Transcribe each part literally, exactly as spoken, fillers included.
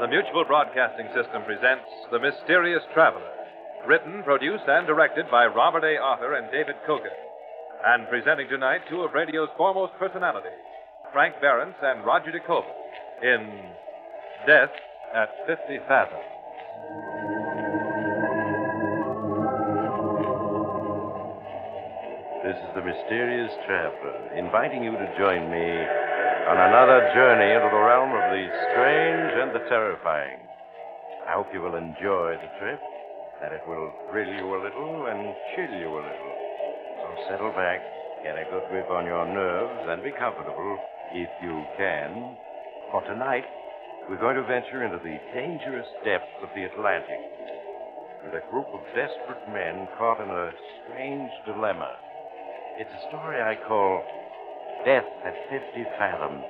Mutual Broadcasting System presents The Mysterious Traveler, written, produced, and directed by Robert A. Arthur and David Cogan, and presenting tonight two of radio's foremost personalities, Frank Behrens and Roger DeCoven, in Death at fifty Fathoms. This is The Mysterious Traveler, inviting you to join me on another journey into the realm of the strange and the terrifying. I hope you will enjoy the trip, that it will thrill you a little and chill you a little. So settle back, get a good grip on your nerves, and be comfortable if you can. For tonight, we're going to venture into the dangerous depths of the Atlantic with a group of desperate men caught in a strange dilemma. It's a story I call Death at fifty Fathoms.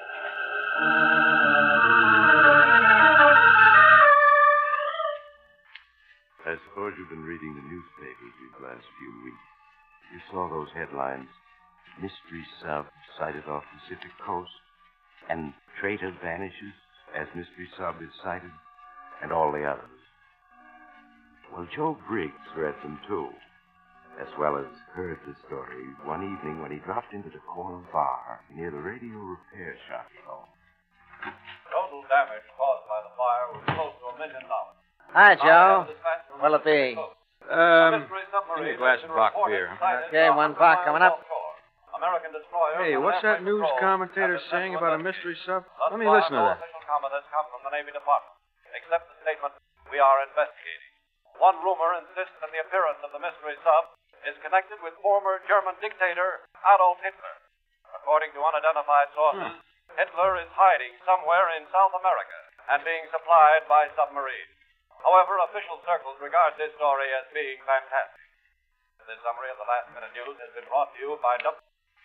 I suppose you've been reading the newspapers these last few weeks. You saw those headlines. Mystery sub sighted off Pacific coast, and traitor vanishes as mystery sub is sighted, and all the others. Well, Joe Briggs read them too, as well as heard the story one evening when he dropped into the corner bar near the radio repair shop, you know. Total damage caused by the fire was close to a million dollars. Hi, Joe. What'll it be? Um, give me a glass of Bach beer. Okay, one Bach coming up. Hey, what's that news commentator saying about a mystery sub? Let me listen to that. Official comment has come from the Navy Department. Except the statement, we are investigating. One rumor insists that the appearance of the mystery sub is connected with former German dictator Adolf Hitler. According to unidentified sources, hmm. Hitler is hiding somewhere in South America and being supplied by submarine. However, official circles regard this story as being fantastic. This summary of the last minute news has been brought to you by W.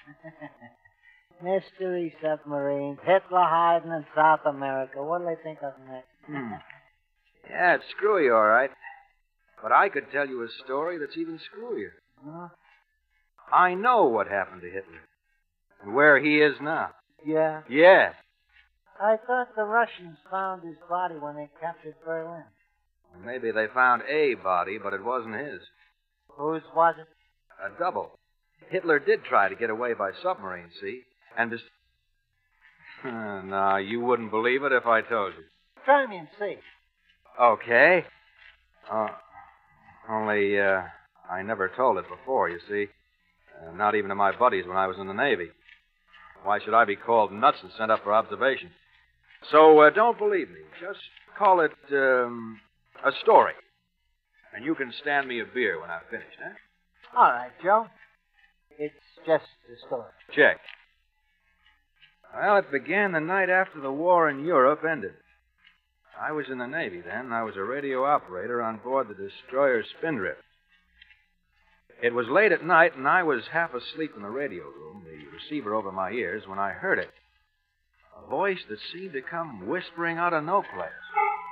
Mystery submarines, Hitler hiding in South America. What'll they think of next? Hmm. Yeah, it's screwy, all right. But I could tell you a story that's even screwier. Huh? I know what happened to Hitler. And where he is now. Yeah? Yeah. I thought the Russians found his body when they captured Berlin. Well, maybe they found a body, but it wasn't his. Whose was it? A double. Hitler did try to get away by submarine, see? And just... no, you wouldn't believe it if I told you. Try me and see. Okay. Uh, only, uh, I never told it before, you see. Uh, not even to my buddies when I was in the Navy. Why should I be called nuts and sent up for observation? So, uh, don't believe me. Just call it, um, a story. And you can stand me a beer when I've finished, eh? All right, Joe. It's just a story. Check. Well, it began the night after the war in Europe ended. I was in the Navy then. I was a radio operator on board the destroyer Spindrift. It was late at night, and I was half asleep in the radio room, the receiver over my ears, when I heard it. A voice that seemed to come whispering out of no place.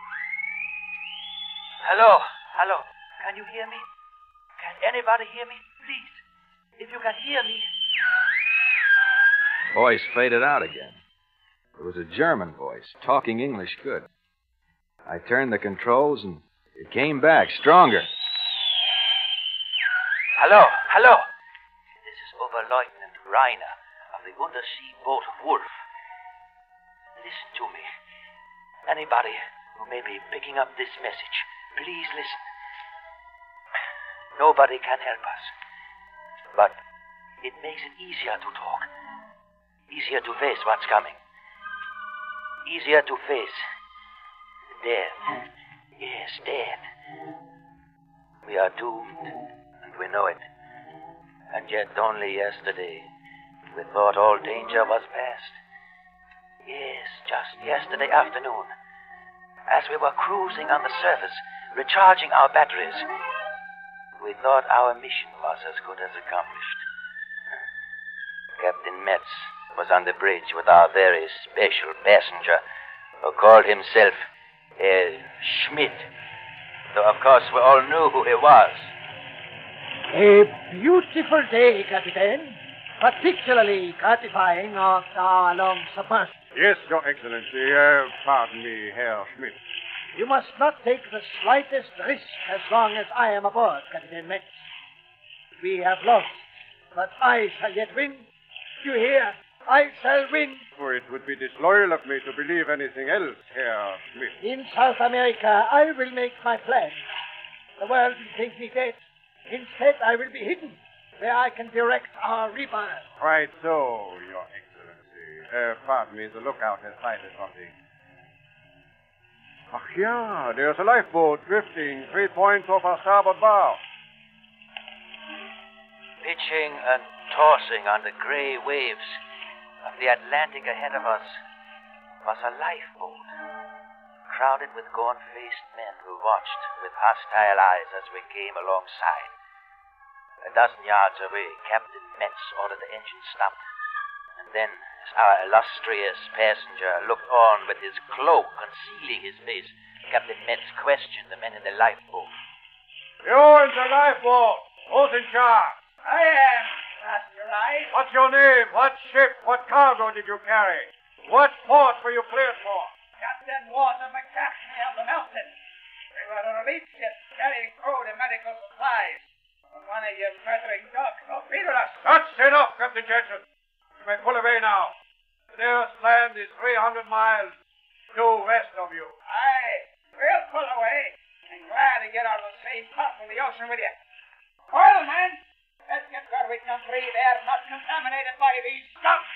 Hello, hello. Can you hear me? Can anybody hear me? Please, if you can hear me. Voice faded out again. It was a German voice, talking English good. I turned the controls, and it came back, stronger. Hello, hello. This is Oberleutnant Reiner of the undersea boat Wolf. Listen to me. Anybody who may be picking up this message, please listen. Nobody can help us. But it makes it easier to talk. Easier to face what's coming. Easier to face death. Yes, death. We are doomed, and we know it. And yet only yesterday we thought all danger was past. Yes, just yesterday afternoon, as we were cruising on the surface, recharging our batteries, we thought our mission was as good as accomplished. Captain Metz was on the bridge with our very special passenger, who called himself uh, Schmidt, though of course we all knew who he was. A beautiful day, Captain. Particularly gratifying after our long submersion. Yes, Your Excellency. Uh, pardon me, Herr Schmidt. You must not take the slightest risk as long as I am aboard, Captain Metz. We have lost, but I shall yet win. You hear? I shall win. For it would be disloyal of me to believe anything else, Herr Schmidt. In South America, I will make my plan. The world will think me dead. Instead, I will be hidden, where I can direct our rebirth. Quite so, Your Excellency. Uh, pardon me, the lookout has sighted something. Ach, yeah, there's a lifeboat drifting three points off our starboard bow. Pitching and tossing on the gray waves of the Atlantic ahead of us was a lifeboat, crowded with gaunt-faced men who watched with hostile eyes as we came alongside. A dozen yards away, Captain Metz ordered the engine stopped, and then, as our illustrious passenger looked on with his cloak concealing his face, Captain Metz questioned the men in the lifeboat. You in the lifeboat. Who's in charge? I am, Master Right. What's your name? What ship? What cargo did you carry? What port were you cleared for? Captain Walter McCaffrey of the Mountain. We were a relief ship carrying food and medical supplies. When one of your murdering dogs torpedoed us. That's enough, Captain Jensen. You may pull away now. The nearest land is three hundred miles due west of you. Aye, we'll pull away. And glad to get out of the safe part of the ocean with you. Oil, man! Let's get where we can breathe air not contaminated by these skunks.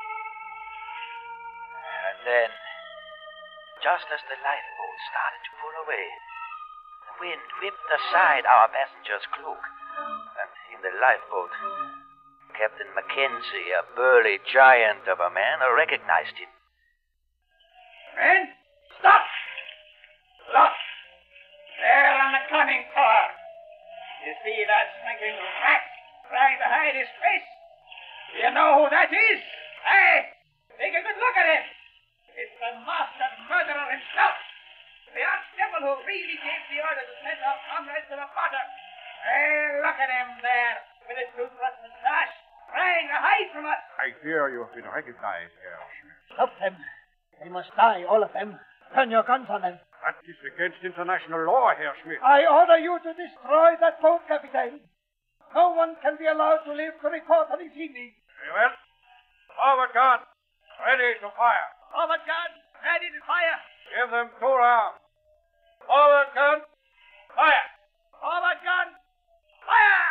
And then, just as the lifeboat started to pull away, the wind whipped aside our passenger's cloak, and in the lifeboat, Captain Mackenzie, a burly giant of a man, recognized him. Men, stop! Look! There on the conning tower. You see that stinking rat trying to hide his face? Do you know who that is? Hey, take a good look at him. It's the master murderer himself. The archdevil who really gave the order to send our comrades to the bottom. Hey, look at him there, with his toothless mustache, trying to hide from us. I fear you have been recognized, Herr Schmidt. Stop them. They must die, all of them. Turn your guns on them. That is against international law, Herr Schmidt. I order you to destroy that boat, Captain. No one can be allowed to live to report on this evening. Very well. Forward gun. Ready to fire. Forward gun, ready to fire. Give them two rounds. Forward gun. Fire. Forward gun, fire!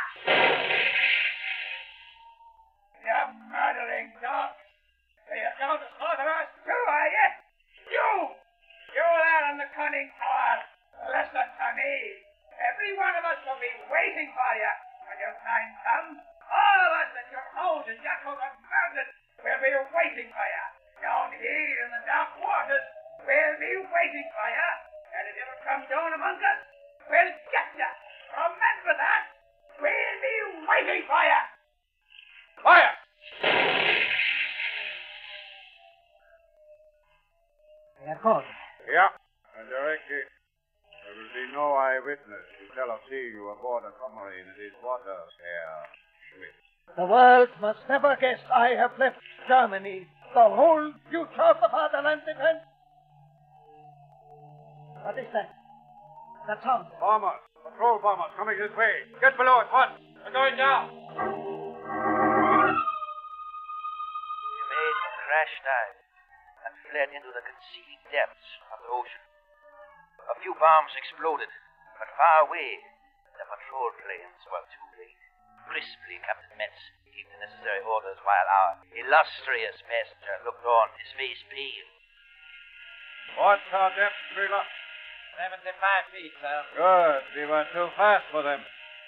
You murdering dogs. You're going to slaughter us too, are you? You! You there in the conning tower. Listen to me. Every one of us will be waiting for you. When your time comes, all of us at your house in Yakult and Mountain will be waiting for you. Down here in the dark waters, we'll be waiting for you. And if you ever come down among us, we'll get you. Remember that. We'll be waiting for you. Fire! They're gone. Yeah, and directly. There will be no eyewitness to tell of seeing you aboard a submarine in these waters, Herr Schmidt. The world must never guess I have left Germany. The whole future of the fatherland depends. What is that? That sound. Bombers, patrol bombers coming this way. Get below at once. They're going down. We made a crash dive and fled into the concealing depths of the ocean. A few bombs exploded, but far away, the patrol planes were too late. Crisply, Captain Metz gave the necessary orders while our illustrious passenger looked on, his face pale. What's our depth, Wheeler? Seventy-five feet, sir. Good. We were too fast for them.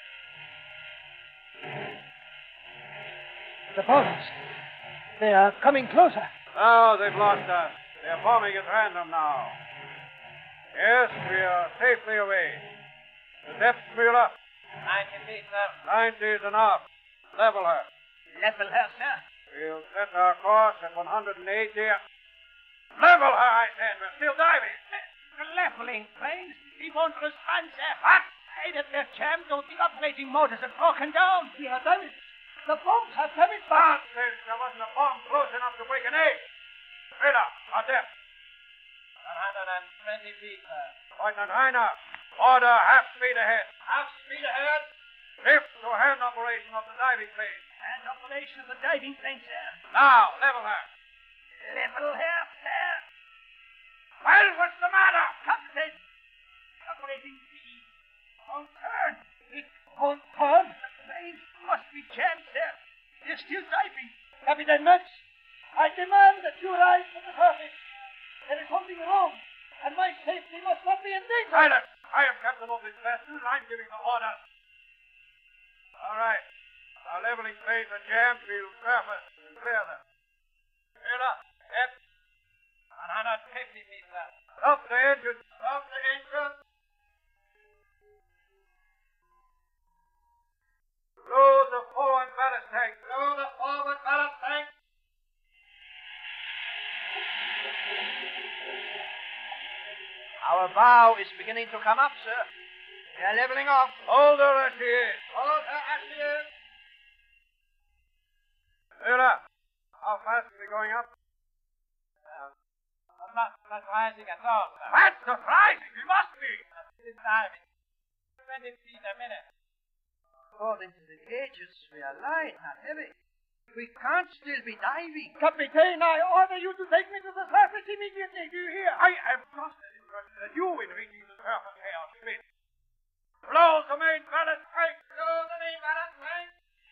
The bombs. They are coming closer. Now they've lost us. They're bombing at random now. Yes, we are safely away. The depth, Wheeler? Ninety feet, sir. Ninety is enough. Level her. Level her, sir. We'll set our course at one hundred eighty. Level her, I said. We're still diving. The leveling planes. He won't respond, sir. What? Eight of their jammed or the operating motors have broken down. We are damaged. The bombs have damaged. Nonsense. There wasn't a bomb close enough to break an egg. Miller, on deck. one hundred twenty feet, sir. Lieutenant Heiner, order half speed ahead. Half speed ahead. Lift to hand operation of the diving plane. And operation of the diving plane, sir. Now, level her. Level here, sir. Well, what's the matter? Captain. Operating speed. Won't turn. It won't turn. The plane must be jammed, sir. They're still diving. Captain Metz, I demand that you rise to the surface. There is something wrong, and my safety must not be in danger. Silence! I am captain of this vessel, and I'm giving the order. All right. Our leveling planes are jammed. We'll surface and clear them. Miller, F. one hundred fifty feet, sir. Stop the engine. Stop the engine. Load the forward ballast tank. Load the forward ballast tank. Our bow is beginning to come up, sir. We are leveling off. Hold her as she is. Hold her as she is. Miller, how fast are we going up? Uh, not, not rising at all, sir. That's surprising. We must be. It's diving. twenty feet a minute. According to the gauges, we are light, not heavy. We can't still be diving. Captain, I order you to take me to the surface immediately. Do you hear? I am just as interested as you in reaching the surface, Herr Schmidt. Blow the main ballast tank. Blow the main ballast tank.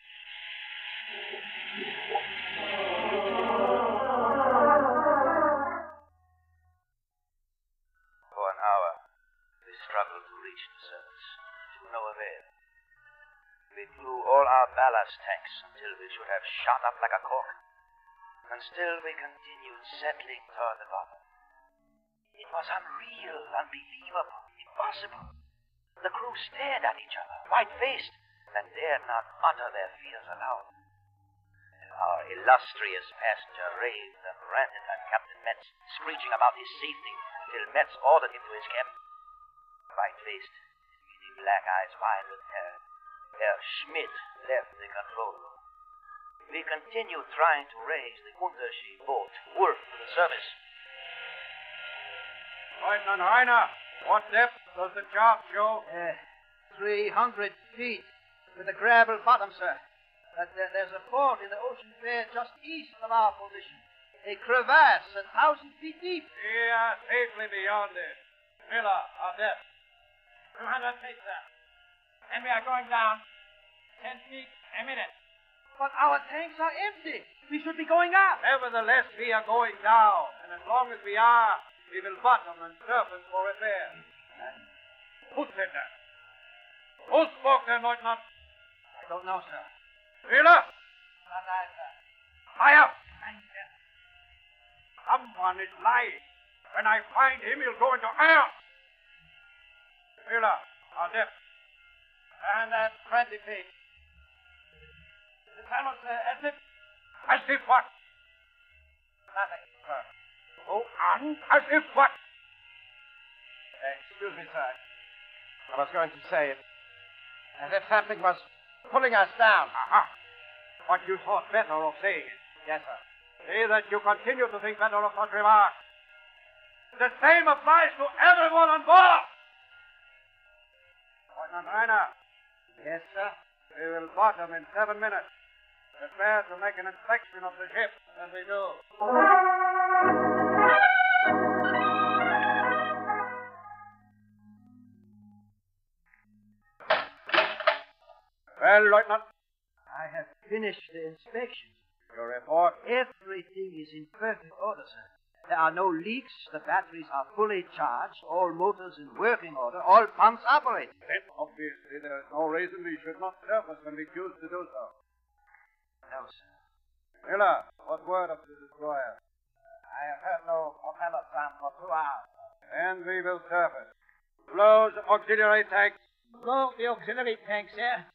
For an hour, we struggled to reach the surface, to no avail. We blew all our ballast tanks until we should have shot up like a cork. And still we continued settling toward the bottom. It was unreal, unbelievable, impossible. The crew stared at each other, white-faced, and dared not utter their fears aloud. Our illustrious passenger raved and ranted at Captain Metz, screeching about his safety, till Metz ordered him to his cabin. White-faced, his beady black eyes wide with terror, Herr Schmidt left the control room. We continued trying to raise the Untersee boat, Wolf, to the surface. Lieutenant Heiner, what depth does the chart show? Uh, three hundred feet with a gravel bottom, sir. But uh, there's a ford in the ocean bed just east of our position. A crevasse a thousand feet deep. We are safely beyond it. Miller, our depth. two hundred feet, sir. And we are going down ten feet a minute. But our tanks are empty. We should be going up. Nevertheless, we are going down. And as long as we are, we will bottom and surface for repair. Who said that? Who spoke there, Lieutenant? I don't know, sir. Miller! Not I, sir. Fire! Thank you. Someone is lying. When I find him, he'll go into air. Miller, our depth. And at twenty feet. The tunnel, sir, as if... As if what? Nothing, sir. Oh, and as if what? Uh, excuse me, sir. I was going to say it. As if something was pulling us down. Aha. But you thought better of saying it. Yes, sir. See that you continue to think better of such remarks. The same applies to everyone on board. Lieutenant Heiner. Yes, sir. We will bottom in seven minutes. Prepare to make an inspection of the ship as we do. Well, Lieutenant? I have finished the inspection. Your report? Everything is in perfect order, sir. There are no leaks, the batteries are fully charged, all motors in working order, all pumps operating. Then, obviously, there is no reason we should not surface when we choose to do so. No, sir. Miller, what word of the destroyer? I have heard no propeller sound for two hours. And we will surface. Blow the auxiliary tanks. Blow the auxiliary tanks, sir.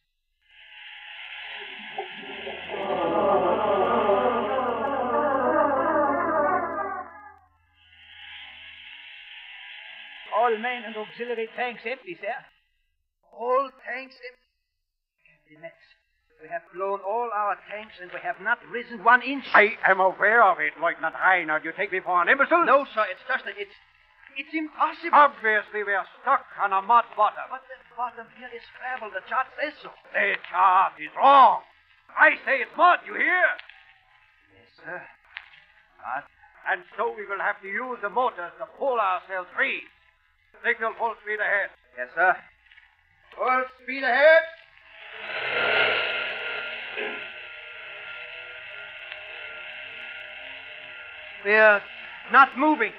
All main and auxiliary tanks empty, sir. All tanks empty. Captain Metz, We have blown all our tanks, and we have not risen one inch. I am aware of it, Lieutenant Reiner. Do you take me for an imbecile? No, sir. It's just that it's... It's impossible. Obviously, we are stuck on a mud bottom. But the bottom here is travel. The chart says so. The chart is wrong. I say it's mud, you hear? Yes, sir. Mud. And so we will have to use the motors to pull ourselves free. Signal full speed ahead. Yes, sir. Full speed ahead. We're not moving.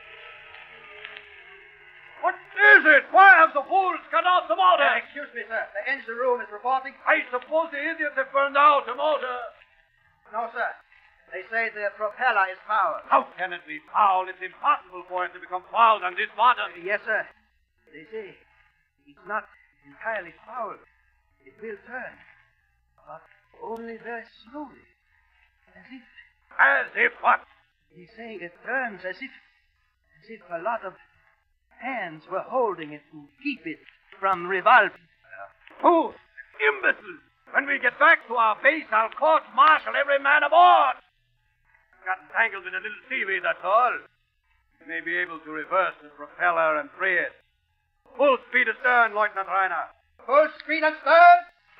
What is it? Why have the fools cut out the motor? Uh, excuse me, sir. The engine room is reporting. I suppose the idiots have burned out the motor. No, sir. They say the propeller is fouled. How can it be fouled? It's impossible for it to become fouled on this bottom. Uh, yes, sir. They say it's not entirely fouled. It will turn. But only very slowly. As if... As if what? They say it turns as if... As if a lot of hands were holding it to keep it from revolving. Fools! Imbeciles! When we get back to our base, I'll court-martial every man aboard. Got entangled in a little seaweed, that's all. We may be able to reverse the propeller and free it. Full speed astern, Lieutenant Reiner. Full speed astern!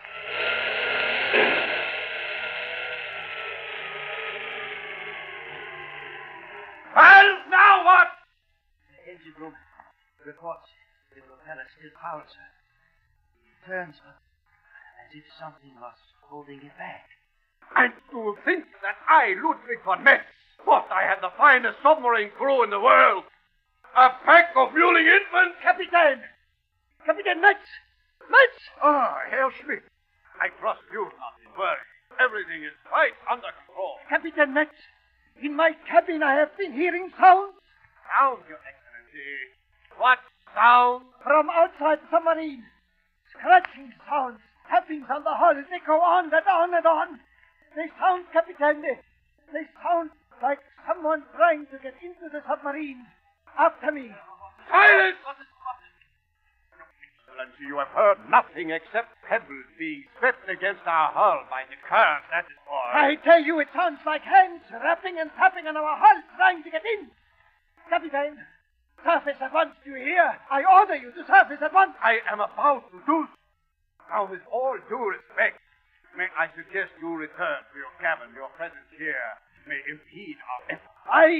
Well, now what? The engine room reports the propeller still fouled, sir. It turns as if something was holding it back. And to think that I, Ludwig von Metz, thought I had the finest submarine crew in the world. A pack of mewling infants. Captain! Captain Metz! Metz! Ah, Herr Schmidt. I trust you not to worry. Everything is quite under control. Captain Metz, in my cabin I have been hearing sounds. Sound, Your Excellency. What sound? From outside the submarine. Scratching sounds, tappings on the hull. They go on and on and on. They sound, Captain. They, they sound like someone trying to get into the submarine. After me. Silence! Excellency, you have heard nothing except pebbles being swept against our hull by the current, that is all. I tell you, it sounds like hands rapping and tapping on our hull trying to get in. Captain, surface at once, do you hear? I order you to surface at once. I am about to do so. Now, with all due respect, may I suggest you return to your cabin. Your presence here may impede our efforts. I...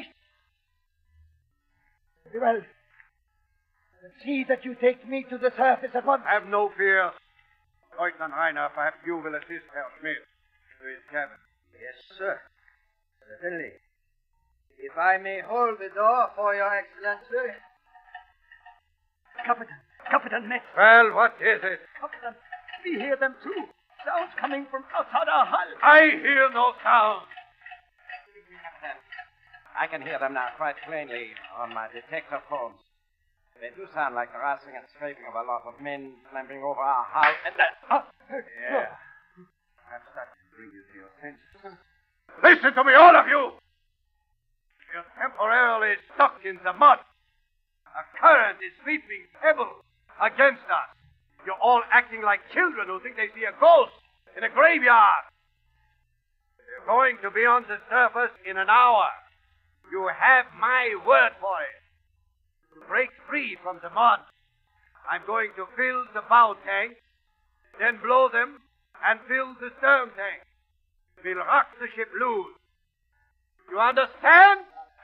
Very well. See that you take me to the surface at once. Have no fear. Lieutenant Reiner, perhaps you will assist Herr Schmidt to his cabin. Yes, sir. Certainly. If I may hold the door for your Excellency. Captain, Captain Metz. Well, what is it? Captain, we hear them too. Sounds coming from outside our hull. I hear no sound. Captain, I can hear them now quite plainly on my detector phones. They do sound like the rustling and scraping of a lot of men clambering over our hull. And that... Oh, yeah. Perhaps that can bring you to your senses. Listen to me, all of you! You're temporarily stuck in the mud. A current is sweeping pebbles against us. You're all acting like children who think they see a ghost in a graveyard. You're going to be on the surface in an hour. You have my word for it. To break free from the mud, I'm going to fill the bow tanks, then blow them, and fill the stern tank. We'll rock the ship loose. You understand?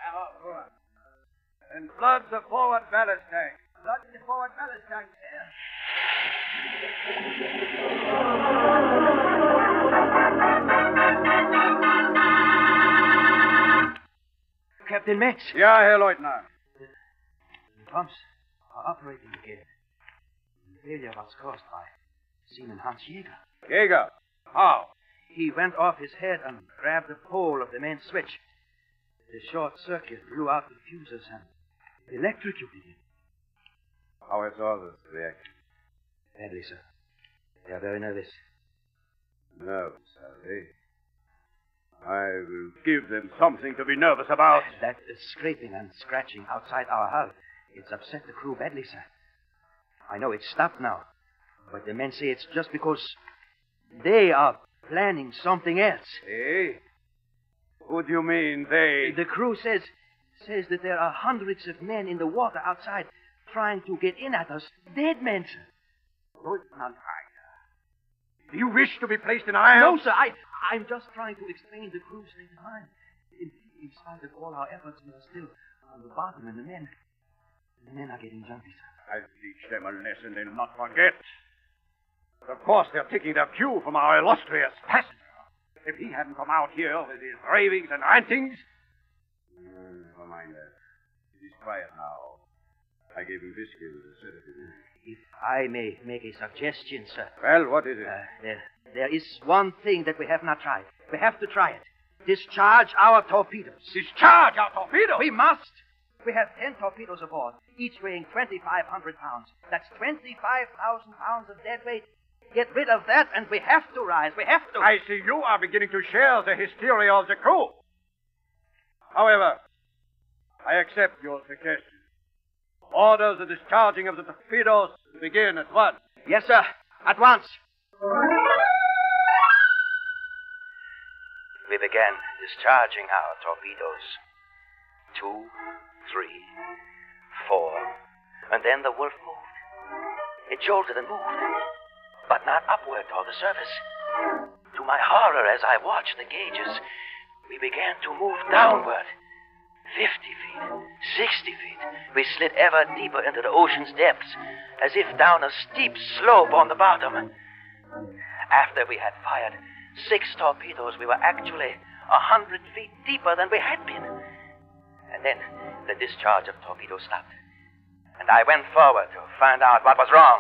And flood the forward ballast tank. Flood the forward ballast tank. Captain Metz. Yeah, Herr Leutnant. The pumps are operating again. The failure was caused by Seaman Hans Jäger. Jäger? How? He went off his head and grabbed the pole of the main switch. The short circuit blew out the fuses and electrocuted him. How is all this reaction? Badly, sir. They are very nervous. Nervous, are they? I will give them something to be nervous about. That uh, scraping and scratching outside our hull, it's upset the crew badly, sir. I know it's stopped now, but the men say it's just because they are planning something else. Eh? Who do you mean, they? The crew says says that there are hundreds of men in the water outside trying to get in at us. Dead men, sir. Lieutenant Hyder, do you wish to be placed in irons? No, sir. I, I'm just trying to explain the crew's state of mind. In, in spite of all our efforts, we are still on the bottom, and the men... The men are getting jumpy, sir. I'll teach them a lesson they'll not forget. Of course, they're taking their cue from our illustrious passenger. If he hadn't come out here with his ravings and rantings... Uh, never mind that. He's quiet now. I gave him whiskey with a sedative. If I may make a suggestion, sir. Well, what is it? Uh, there, there is one thing that we have not tried. We have to try it. Discharge our torpedoes. Discharge our torpedoes? We must. We have ten torpedoes aboard, each weighing twenty-five hundred pounds. That's twenty-five thousand pounds of dead weight. Get rid of that, and we have to rise. We have to. I see you are beginning to share the hysteria of the crew. However, I accept your suggestion. Order the discharging of the torpedoes to begin at once. Yes, sir. At once. We began discharging our torpedoes. Two, three, four, and then the Wolf moved. It jolted and moved, but not upward toward the surface. To my horror, as I watched the gauges, we began to move downward. Fifty feet, sixty feet. We slid ever deeper into the ocean's depths, as if down a steep slope on the bottom. After we had fired six torpedoes, we were actually a hundred feet deeper than we had been. And then the discharge of torpedoes stopped. And I went forward to find out what was wrong.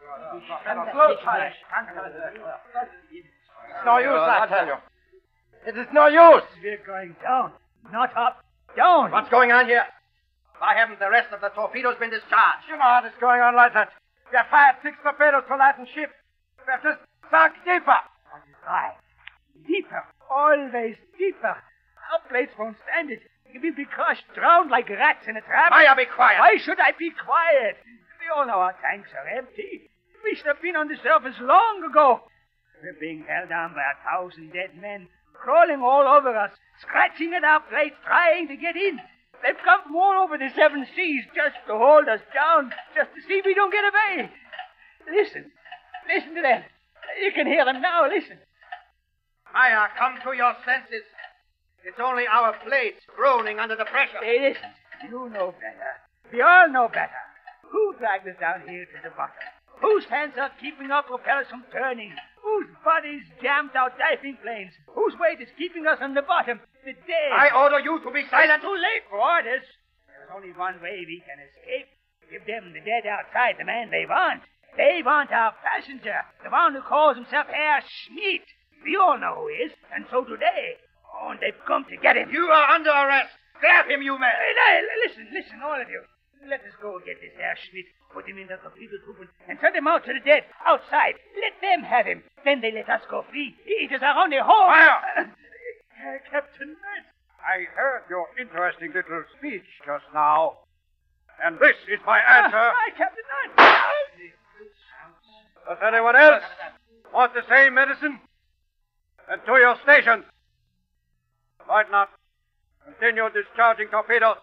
It's no use, I tell you. It is no use. We're going down, not up. Down. What's going on here? Why haven't the rest of the torpedoes been discharged? You know how this is going on, Lieutenant. We have fired six torpedoes to lighten ship. We have just sunk deeper. Right. Deeper. Always deeper. Our plates won't stand it. We'll be crushed, drowned like rats in a trap. Maya, be quiet. Why should I be quiet? We all know our tanks are empty. We should have been on the surface long ago. We're being held down by a thousand dead men, crawling all over us, scratching at our plates, trying to get in. They've come from all over the seven seas just to hold us down, just to see if we don't get away. Listen. Listen to them. You can hear them now. Listen. Maya, come to your senses. It's only our plates groaning under the pressure. Hey, listen. You know better. We all know better. Who dragged us down here to the bottom? Whose hands are keeping our propellers from turning? Whose bodies jammed our diving planes? Whose weight is keeping us on the bottom? The dead. I order you to be silent. It's too late for orders. There's only one way we can escape. Give them the dead outside the man they want. They want our passenger, the one who calls himself Herr Schmidt. We all know who he is, and so do they. Oh, and they've come to get him. You are under arrest. Grab him, you men. Hey, hey, listen, listen, all of you. Let us go get this Herr Schmidt, put him in the torpedo tube, and send him out to the dead, outside. Let them have him. Then they let us go free. It is our only hope. Fire! Uh, Captain Knight. I heard your interesting little speech just now. And this is my answer. Uh, hi, Captain Knight. Does anyone else want the same medicine? Then to your stations. Lieutenant, continue discharging torpedoes.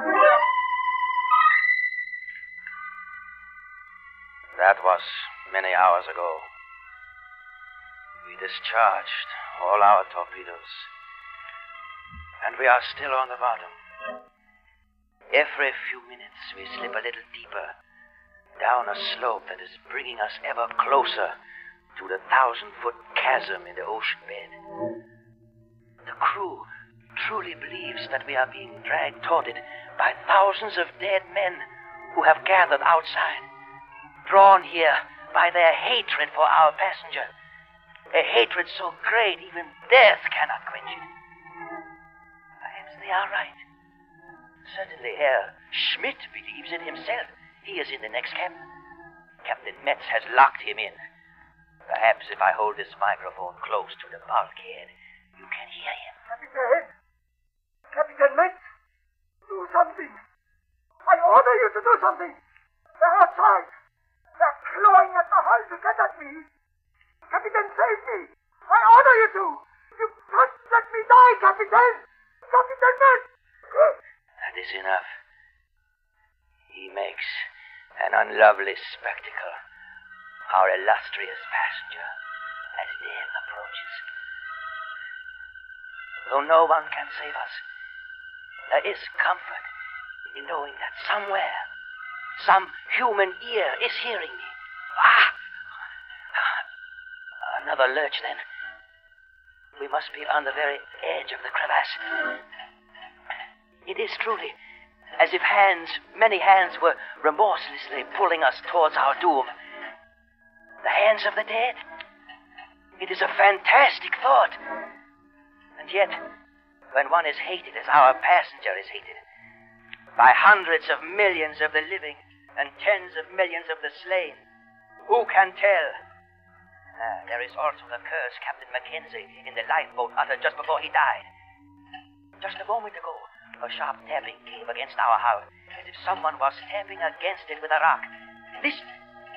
That was many hours ago. We discharged all our torpedoes. And we are still on the bottom. Every few minutes we slip a little deeper down a slope that is bringing us ever closer to the thousand-foot chasm in the ocean bed. The crew truly believes that we are being dragged toward it by thousands of dead men who have gathered outside, drawn here by their hatred for our passenger, a hatred so great even death cannot quench it. Perhaps they are right. Certainly Herr Schmidt believes it himself. He is in the next cabin. Captain Metz has locked him in. Perhaps if I hold this microphone close to the bulkhead, you can hear him. Captain, Captain Metz, do something. I order you to do something. They're outside. They're clawing at the hull to get at me. Captain, save me. I order you to. You must let me die, Capitan. Capitan Ned. That is enough. He makes an unlovely spectacle. Our illustrious passenger as death approaches. Though no one can save us, there is comfort in knowing that somewhere, some human ear is hearing me. Ah! Another lurch, then. We must be on the very edge of the crevasse. It is truly as if hands, many hands, were remorselessly pulling us towards our doom. The hands of the dead. It is a fantastic thought. And yet, when one is hated as our passenger is hated, by hundreds of millions of the living and tens of millions of the slain, who can tell? Uh, there is also the curse Captain Mackenzie in the lifeboat uttered just before he died. Just a moment ago, a sharp tapping came against our hull, as if someone was tapping against it with a rock. Listen.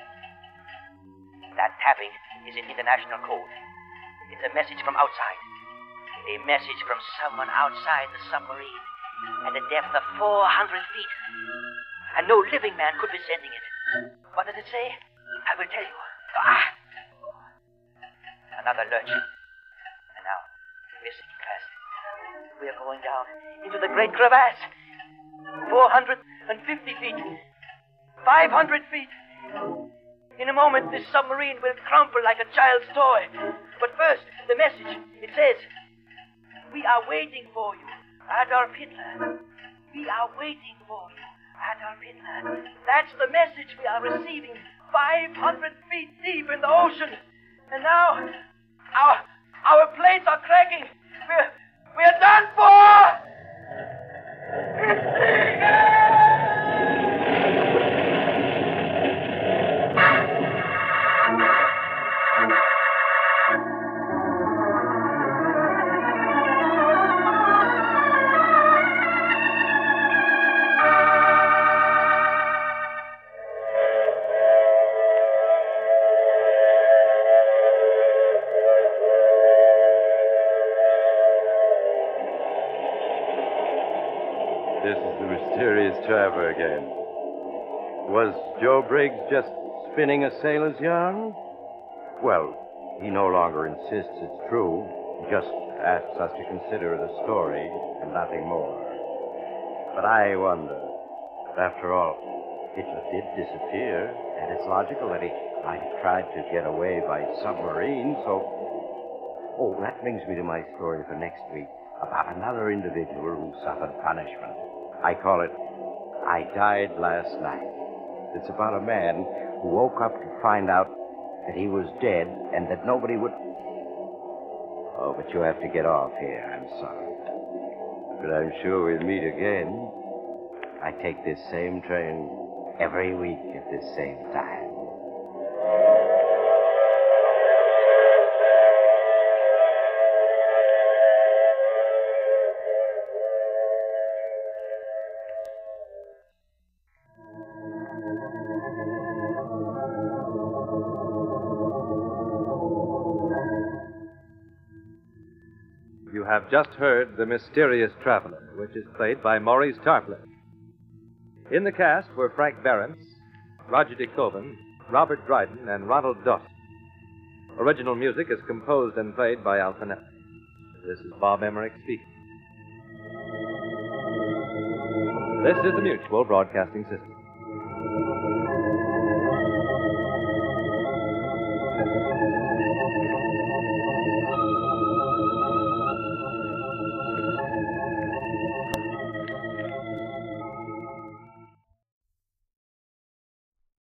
That tapping is in international code. It's a message from outside. A message from someone outside the submarine at a depth of four hundred feet. And no living man could be sending it. What does it say? I will tell you. Ah! Another lurch. And now, we're sinking fast. We are going down into the great crevasse. four hundred fifty feet. five hundred feet. In a moment, this submarine will crumple like a child's toy. But first, the message. It says, we are waiting for you, Adolf Hitler. We are waiting for you, Adolf Hitler. That's the message we are receiving five hundred feet deep in the ocean. And now, our, our plates are cracking. We're, we're done for! This is the mysterious traveler again. Was Joe Briggs just spinning a sailor's yarn? Well, he no longer insists it's true. He just asks us to consider it a story and nothing more. But I wonder, after all, Hitler did disappear, and it's logical that he might have tried to get away by submarine, so... Oh, that brings me to my story for next week about another individual who suffered punishment. I call it, I Died Last Night. It's about a man who woke up to find out that he was dead and that nobody would... Oh, but you have to get off here. I'm sorry. But I'm sure we'll meet again. I take this same train every week at this same time. You have just heard The Mysterious Traveler, which is played by Maurice Tarplin. In the cast were Frank Behrens, Roger De Koven, Robert Dryden, and Ronald Dawson. Original music is composed and played by Al Finelli. This is Bob Emmerich speaking. This is the Mutual Broadcasting System.